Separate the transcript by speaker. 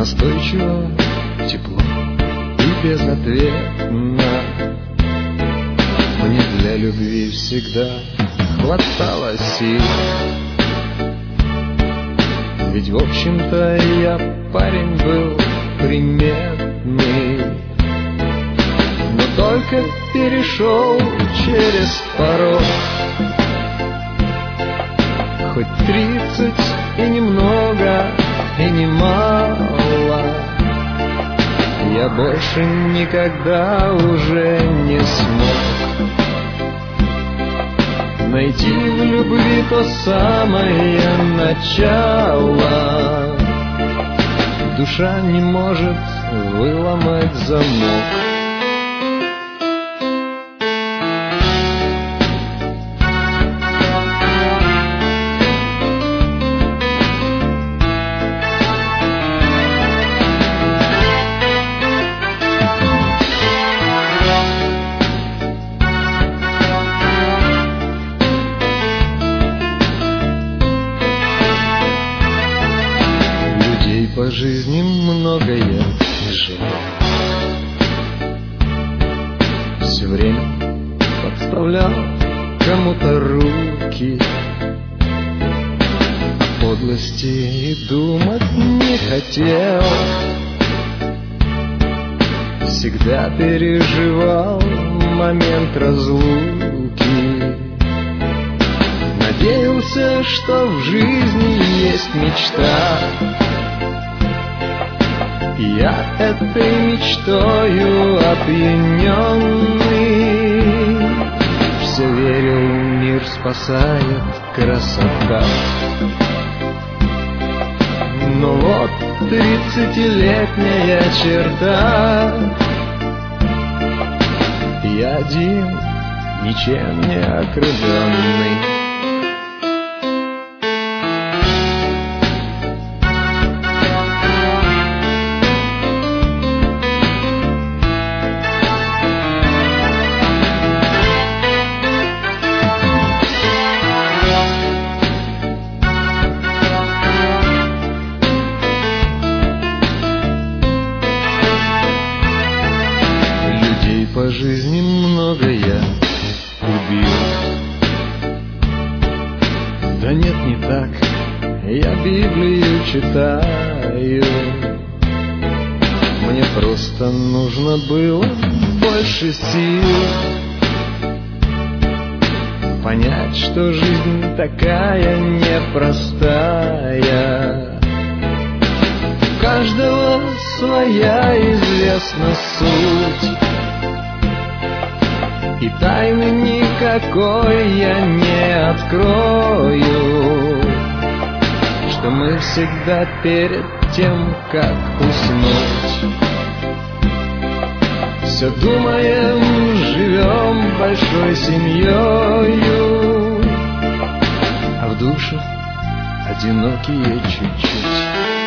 Speaker 1: настойчиво, тепло и безответно. Мне для любви всегда хватало сил, ведь в общем-то я парень был приметный, но только перешел через порог. Хоть 30 и немного, и немало, я больше никогда уже не смог найти в любви то самое начало. Душа не может выломать замок. По жизни много я жалел, все время подставлял кому-то руки, о подлости и думать не хотел. Всегда переживал момент разлуки, надеялся, что в жизни есть мечта. Я этой мечтою опьяненный все верил, мир спасает красота. Но вот 30-летняя черта, я один, ничем не окрыленный. По жизни много я убил. Да нет, не так, я Библию читаю. Мне просто нужно было больше сил понять, что жизнь такая непростая. У каждого своя известна суть, и тайны никакой я не открою, что мы всегда перед тем, как уснуть, все думаем, живем большой семьёю, а в душе одинокие чуть-чуть.